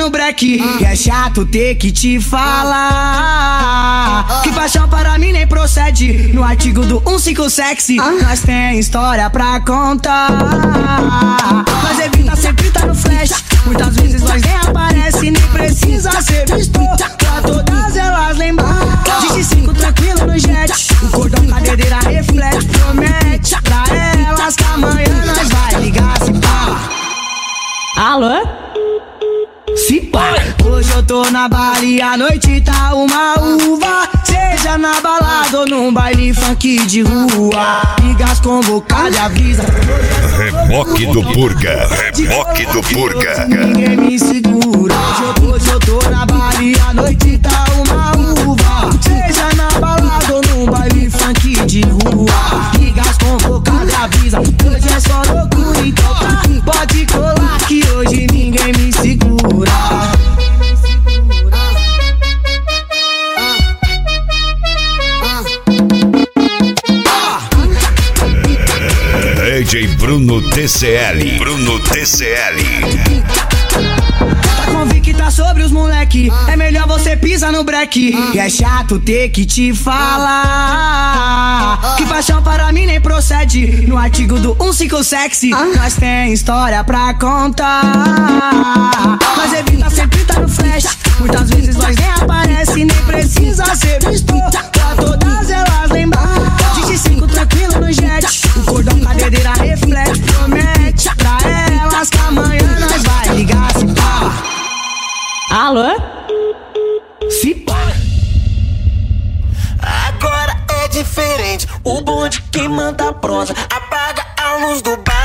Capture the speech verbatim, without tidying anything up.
no break. E é chato ter que te falar que paixão para mim nem procede. No artigo do cento e cinquenta sexy nós tem história pra contar. Mas evita sempre tá no flash. Muitas vezes nós nem aparece, nem precisa ser visto pra todas elas lembrar. Disse cinco tranquilo no jet. O cordão cadeira reflete, promete pra elas que amanhã nós vai ligar se pá. Alô? Se pá. Hoje eu tô na Bala e a noite tá uma uva. Seja na balada ou num baile funk de rua. Ligas convocadas, avisa. Reboque do Purga, reboque do Purga. Ninguém me segura. Hoje eu, hoje eu tô na Bala e a noite tá uma uva. Seja na balada ou num baile funk de rua. Ligas convocadas, avisa. Hoje é só loucura, então tá. Pode colar que hoje ninguém me segura. D J Bruno T C L, Bruno T C L. Tá convicta sobre os moleque, é melhor você pisar no break. E é chato ter que te falar que paixão para mim nem procede. No artigo do cento e cinquenta sexy nós tem história pra contar. Mas evita sempre tá no flash. Muitas vezes nós nem aparece, nem precisa ser visto pra todas elas lembrar. Disse cinco tranquilo no jet. O cordão cadeira reflete, promete pra elas que amanhã nós vai ligar se pá. Alô? Se pá. Agora é diferente, o bonde que manda a prosa. Apaga a luz do bar.